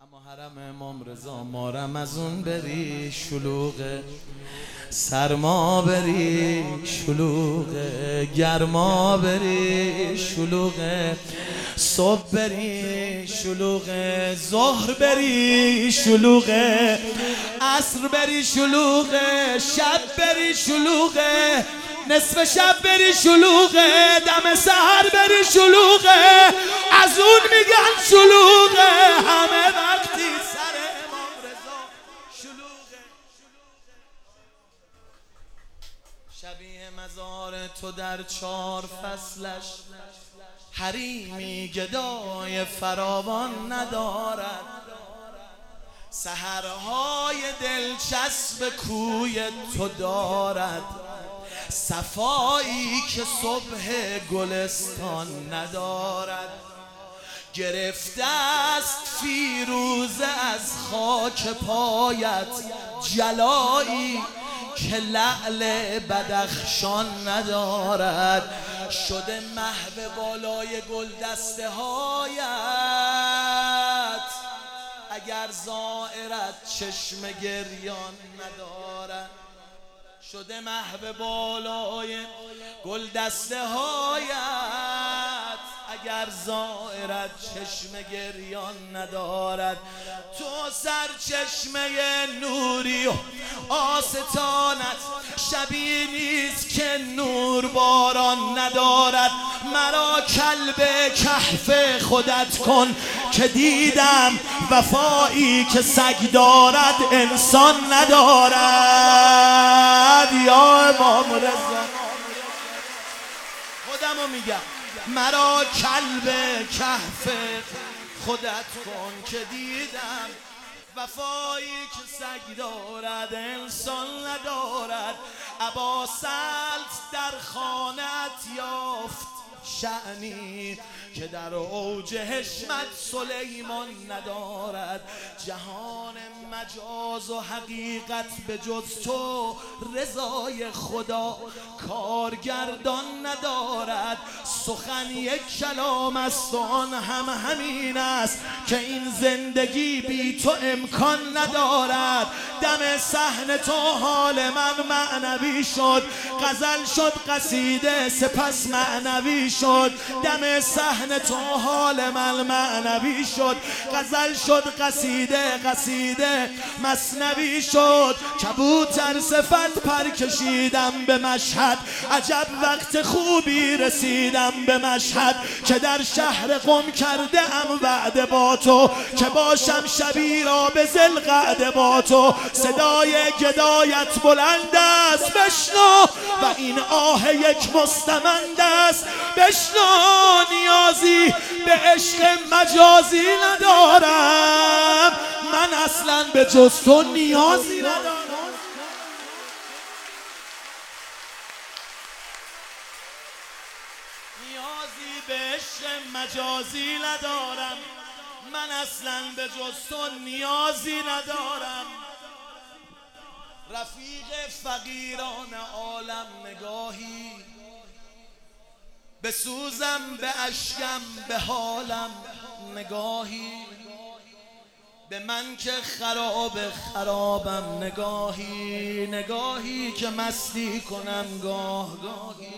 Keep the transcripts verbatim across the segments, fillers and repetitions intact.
اما حرم امام رضا مارم از اون بری شلوغه، سرما بری شلوغه، گرما بری شلوغه، صبح بری شلوغه، ظهر بری شلوغه، عصر بری شلوغه، شب بری شلوغه، نصف شب بری شلوغه، دم سحر بری شلوغه، از اون میگن شلوغه، همه وقتی سر امام رضا شلوغه. شبیه مزار تو در چار فصلش، حریمی گدای فراوان ندارد، سحرهای دلچسب کوی تو دارد، صفایی که صبح گلستان ندارد، گرفته است فیروزه از خاک پایت، جلایی که لعل بدخشان ندارد، شده محو بالای گل دسته هایت، اگر زائرت چشم گریان ندارد، شده محو بالای گل دسته هایت، اگر زائرت چشم گریان ندارد، تو سرچشمه نوری و آستانت شبیه نیست که نور باران ندارد، مرا کلب کهف خودت کن که دیدم وفایی که سگ دارد انسان ندارد. یا امام رضا خودمو میگم، مرا کلب کهف خودت کن که دیدم وفایی که سگ دارد انسان ندارد، ابا سلط در خانت یافت شأنی که در اوج حشمت سلیمان ندارد، جهان مجاز و حقیقت به جز تو رضای خدا کارگردان ندارد، سخن یک کلام است و آن هم همین است که این زندگی بی تو امکان ندارد، دم صحن تو حال من معنوی شد، غزل شد قصیده سپس معنوی شد، دم صحن تو حال من معنوی شد، غزل شد قصیده قصیده مثنوی شد، کبوتر صفت پر کشیدم به مشهد، عجب وقت خوبی رسیدم به مشهد، که در شهر قم کرده ام وعده با تو، که باشم شبی را به ذوالقعده با تو، صدای گدایت بلند است بشنو و این آه یک مستمند است بشنو، نیازی به عشق مجازی ندارم، من اصلا به جز تو نیازی ندارم. نیازی به عشق مجازی ندارم، من اصلا به جز تو نیازی ندارم. رفیق فقیران عالم نگاهی، بسوزم به اشکم به حالم نگاهی، به من که خراب خرابم نگاهی، نگاهی که مستی کنم گاه گاهی،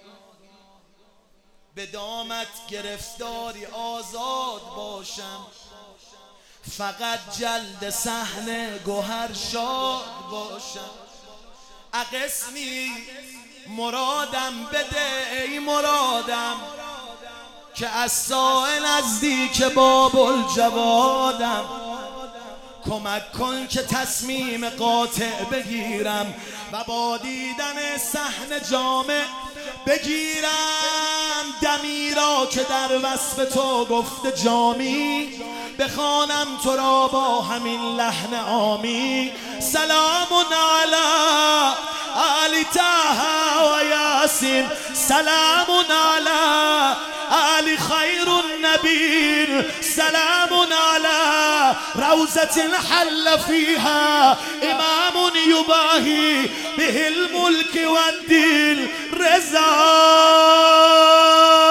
به دامت گرفتاری آزاد باشم، فقط جلد صحن گوهر شاد باشم، اقسمی مرادم بده ای مرادم، که از سائل نزدیک باب الجوادم، کمک کن که تصمیم قاطع بگیرم و با دیدن صحن جامع بگیرم دمی را که در وصف تو گفته جامی، بخوانم تو را با همین لحن عامی، سلام علی آل طه و یاسین، سلام علی آل خیر النبی، سلام علی روضة حل فيها امام یباهی به الملک و الدین رضا.